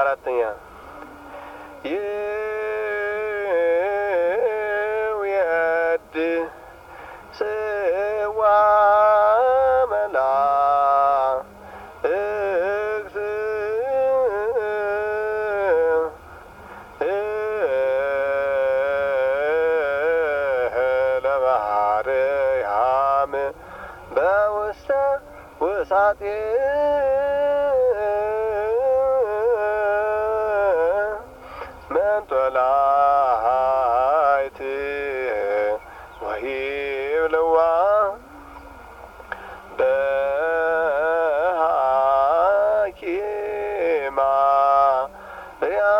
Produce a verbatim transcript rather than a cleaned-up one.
አራተኛ ይውየድ ስዋ መላ እግት ለማርያም በውስተ ውሳጤ መንጦላይት ወይብልዋ በሃኪማ ያ